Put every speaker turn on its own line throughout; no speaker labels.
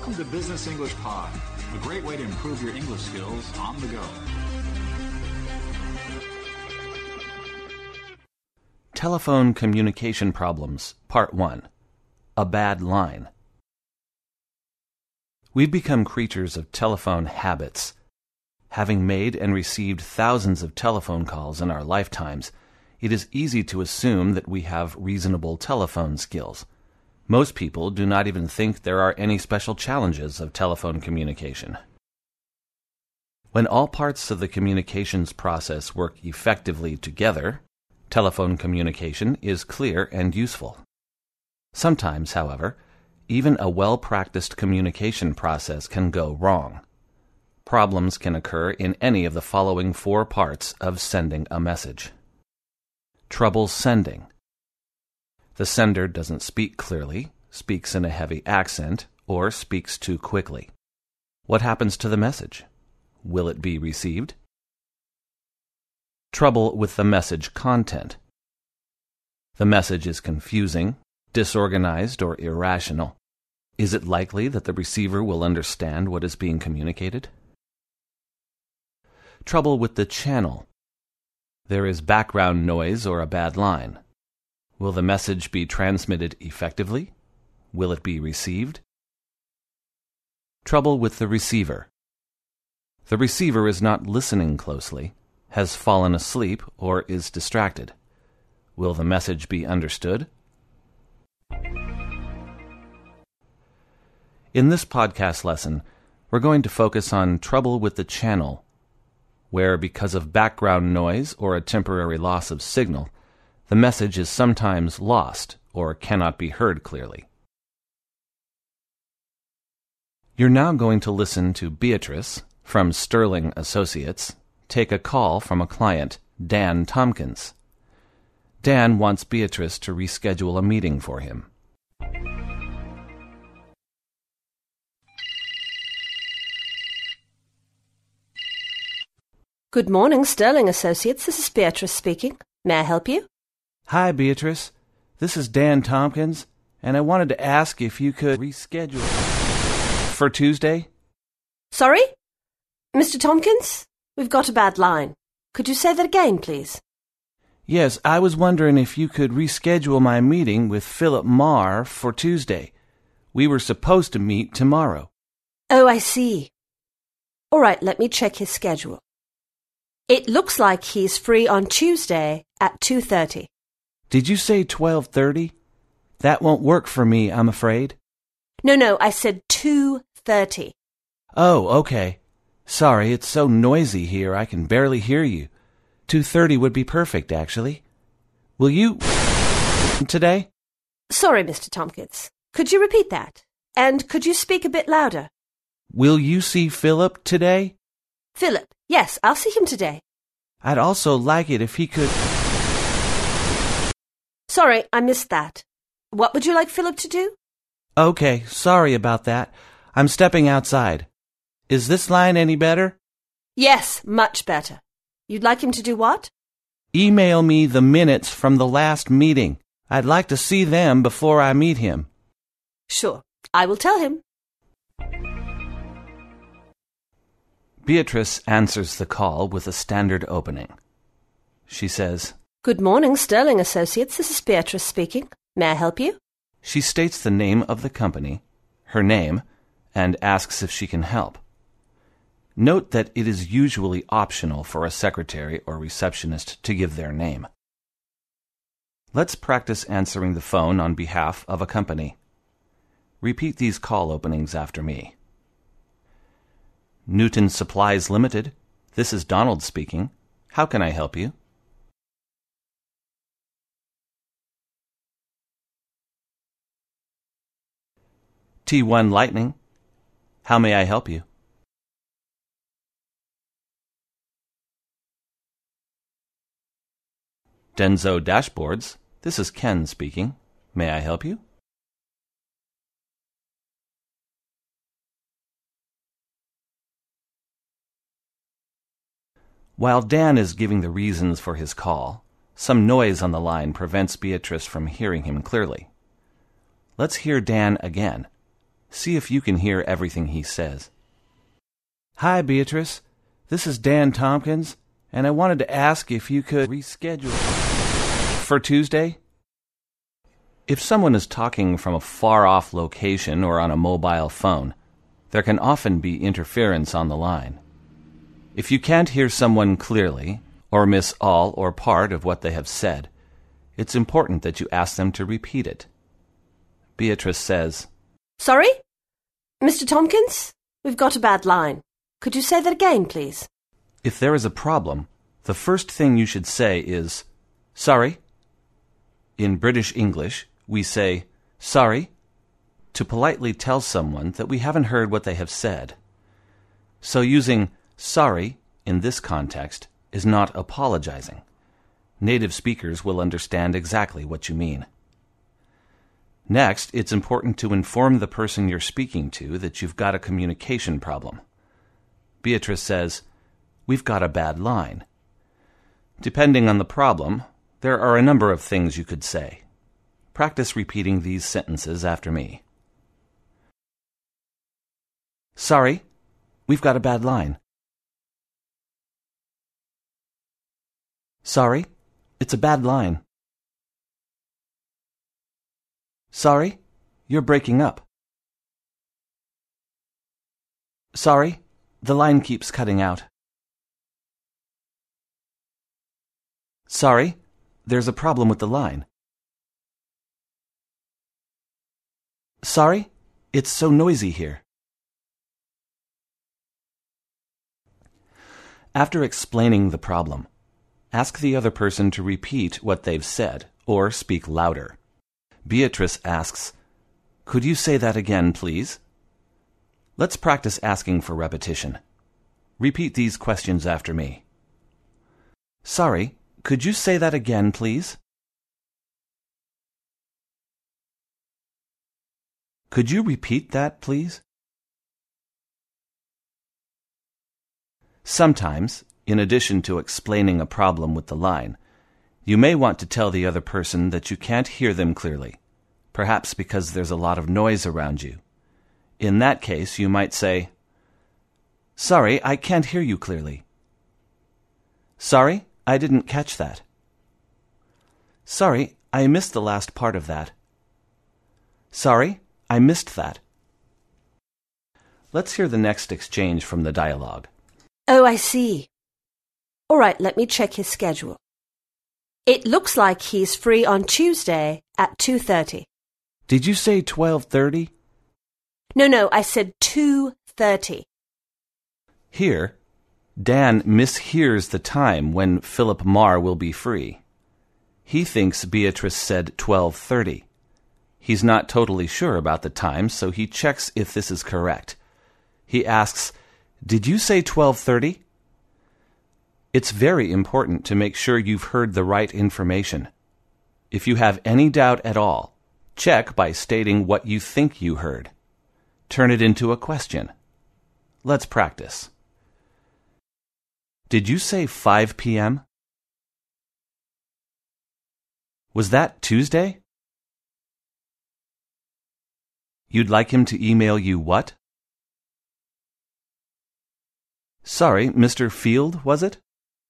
Welcome to Business English Pod, a great way to improve your English skills on the go.
Telephone Communication Problems, Part 1. A Bad Line. We've become creatures of telephone habits. Having made and received thousands of telephone calls in our lifetimes, it is easy to assume that we have reasonable telephone skills. Most people do not even think there are any special challenges of telephone communication. When all parts of the communications process work effectively together, telephone communication is clear and useful. Sometimes, however, even a well-practiced communication process can go wrong. Problems can occur in any of the following 4 parts of sending a message. Trouble sending. The sender doesn't speak clearly, speaks in a heavy accent, or speaks too quickly. What happens to the message? Will it be received? Trouble with the message content. The message is confusing, disorganized, or irrational. Is it likely that the receiver will understand what is being communicated? Trouble with the channel. There is background noise or a bad line. Will the message be transmitted effectively? Will it be received? Trouble with the receiver. The receiver is not listening closely, has fallen asleep, or is distracted. Will the message be understood? In this podcast lesson, we're going to focus on trouble with the channel, where because of background noise or a temporary loss of signal, the message is sometimes lost or cannot be heard clearly. You're now going to listen to Beatrice from Sterling Associates take a call from a client, Dan Tompkins. Dan wants Beatrice to reschedule a meeting for him.
Good morning, Sterling Associates. This is Beatrice speaking. May I help you?
Hi, Beatrice. This is Dan Tompkins, and I wanted to ask if you could reschedule for Tuesday.
Sorry? Mr. Tompkins? We've got a bad line. Could you say that again, please?
Yes, I was wondering if you could reschedule my meeting with Philip Marr for Tuesday. We were supposed to meet tomorrow.
Oh, I see. All right, let me check his schedule. It looks like he's free on Tuesday at 2:30.
Did you say 12:30? That won't work for me, I'm afraid.
No, I said 2:30.
Oh, okay. Sorry, it's so noisy here I can barely hear you. 2:30 would be perfect, actually. Will you today?
Sorry, Mr. Tompkins. Could you repeat that? And could you speak a bit louder?
Will you see Philip today?
Philip, yes, I'll see him today.
I'd also like it if he could...
Sorry, I missed that. What would you like Philip to do?
Okay, sorry about that. I'm stepping outside. Is this line any better?
Yes, much better. You'd like him to do what?
Email me the minutes from the last meeting. I'd like to see them before I meet him.
Sure, I will tell him.
Beatrice answers the call with a standard opening. She says,
Good morning, Sterling Associates. This is Beatrice speaking. May I help you?
She states the name of the company, her name, and asks if she can help. Note that it is usually optional for a secretary or receptionist to give their name. Let's practice answering the phone on behalf of a company. Repeat these call openings after me. Newton Supplies Limited. This is Donald speaking. How can I help you? T1 Lightning. How may I help you? Denso Dashboards. This is Ken speaking. May I help you? While Dan is giving the reasons for his call, some noise on the line prevents Beatrice from hearing him clearly. Let's hear Dan again. See if you can hear everything he says. Hi, Beatrice. This is Dan Tompkins, and I wanted to ask if you could reschedule for Tuesday. If someone is talking from a far-off location or on a mobile phone, there can often be interference on the line. If you can't hear someone clearly, or miss all or part of what they have said, it's important that you ask them to repeat it. Beatrice says,
Sorry? Mr. Tompkins? We've got a bad line. Could you say that again, please?
If there is a problem, the first thing you should say is, Sorry. In British English, we say, Sorry, to politely tell someone that we haven't heard what they have said. So using sorry in this context is not apologizing. Native speakers will understand exactly what you mean. Next, it's important to inform the person you're speaking to that you've got a communication problem. Beatrice says, We've got a bad line. Depending on the problem, there are a number of things you could say. Practice repeating these sentences after me. Sorry, we've got a bad line. Sorry, it's a bad line. Sorry, you're breaking up. Sorry, the line keeps cutting out. Sorry, there's a problem with the line. Sorry, it's so noisy here. After explaining the problem, ask the other person to repeat what they've said or speak louder. Beatrice asks, Could you say that again, please? Let's practice asking for repetition. Repeat these questions after me. Sorry, could you say that again, please? Could you repeat that, please? Sometimes, in addition to explaining a problem with the line, you may want to tell the other person that you can't hear them clearly, perhaps because there's a lot of noise around you. In that case, you might say, Sorry, I can't hear you clearly. Sorry, I didn't catch that. Sorry, I missed the last part of that. Sorry, I missed that. Let's hear the next exchange from the dialogue.
Oh, I see. All right, let me check his schedule. It looks like he's free on Tuesday at 2:30.
Did you say 12:30?
No, I said 2:30.
Here, Dan mishears the time when Philip Marr will be free. He thinks Beatrice said 12:30. He's not totally sure about the time, so he checks if this is correct. He asks, Did you say 12:30? It's very important to make sure you've heard the right information. If you have any doubt at all, check by stating what you think you heard. Turn it into a question. Let's practice. Did you say 5 p.m.? Was that Tuesday? You'd like him to email you what? Sorry, Mr. Field, was it?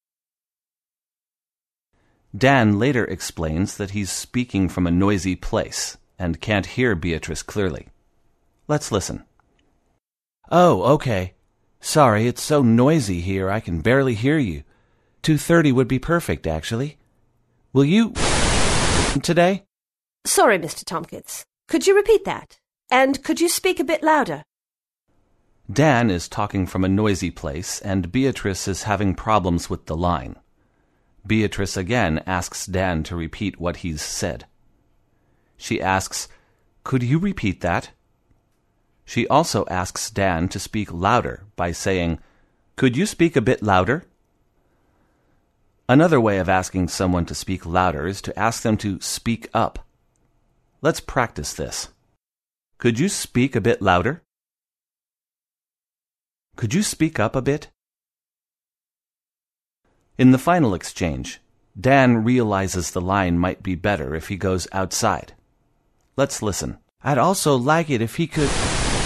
Dan later explains that he's speaking from a noisy place and can't hear Beatrice clearly. Let's listen. Oh, okay. Sorry, it's so noisy here I can barely hear you. 2:30 would be perfect, actually. Will you... today?
Sorry, Mr. Tompkins. Could you repeat that? And could you speak a bit louder?
Dan is talking from a noisy place, and Beatrice is having problems with the line. Beatrice again asks Dan to repeat what he's said. She asks, Could you repeat that? She also asks Dan to speak louder by saying, Could you speak a bit louder? Another way of asking someone to speak louder is to ask them to speak up. Let's practice this. Could you speak a bit louder? Could you speak up a bit? In the final exchange, Dan realizes the line might be better if he goes outside. Let's listen. I'd also like it if he could...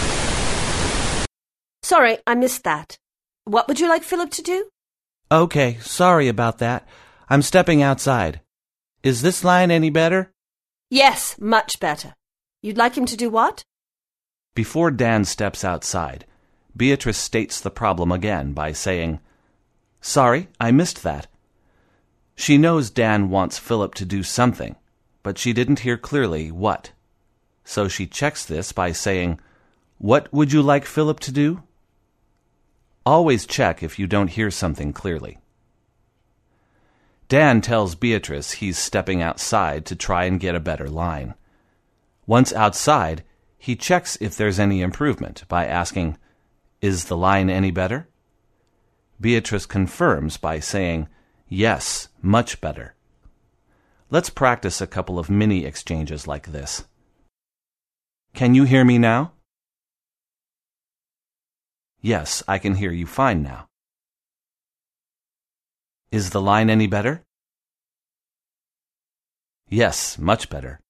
Sorry, I missed that. What would you like Philip to do?
Okay, sorry about that. I'm stepping outside. Is this line any better?
Yes, much better. You'd like him to do what?
Before Dan steps outside, Beatrice states the problem again by saying, "Sorry, I missed that." She knows Dan wants Philip to do something, but she didn't hear clearly what. So she checks this by saying, "What would you like Philip to do?" Always check if you don't hear something clearly. Dan tells Beatrice he's stepping outside to try and get a better line. Once outside, he checks if there's any improvement by asking, "Is the line any better?" Beatrice confirms by saying, "Yes, much better." Let's practice a couple of mini exchanges like this. Can you hear me now? Yes, I can hear you fine now. Is the line any better? Yes, much better.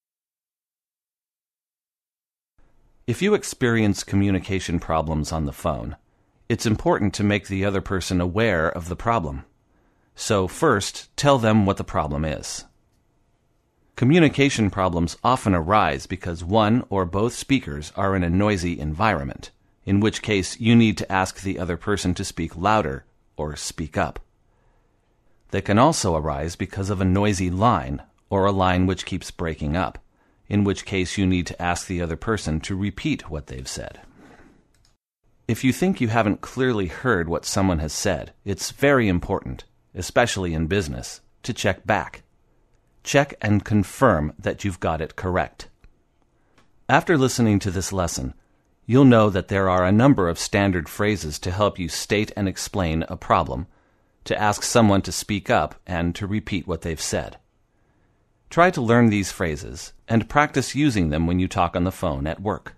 If you experience communication problems on the phone, it's important to make the other person aware of the problem. So first, tell them what the problem is. Communication problems often arise because one or both speakers are in a noisy environment, in which case you need to ask the other person to speak louder or speak up. They can also arise because of a noisy line or a line which keeps breaking up, in which case you need to ask the other person to repeat what they've said. If you think you haven't clearly heard what someone has said, it's very important, especially in business, to check back. Check and confirm that you've got it correct. After listening to this lesson, you'll know that there are a number of standard phrases to help you state and explain a problem, to ask someone to speak up, and to repeat what they've said. Try to learn these phrases and practice using them when you talk on the phone at work.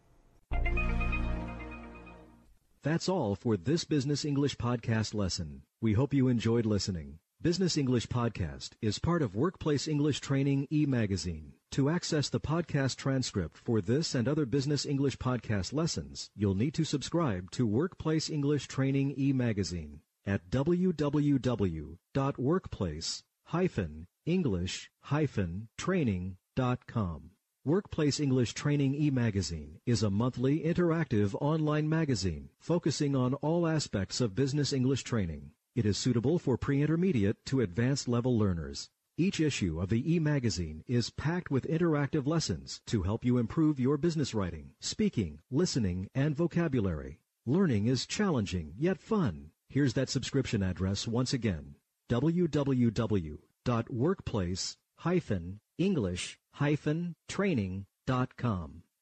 That's all for this Business English Podcast lesson. We hope you enjoyed listening. Business English Podcast is part of Workplace English Training e-magazine. To access the podcast transcript for this and other Business English Podcast lessons, you'll need to subscribe to Workplace English Training e-magazine at www.workplace-english-training.com. Workplace English Training e-magazine is a monthly interactive online magazine focusing on all aspects of business English training. It is suitable for pre-intermediate to advanced level learners. Each issue of the e-magazine is packed with interactive lessons to help you improve your business writing, speaking, listening, and vocabulary. Learning is challenging yet fun. Here's that subscription address once again: www.workplace-english-training.com.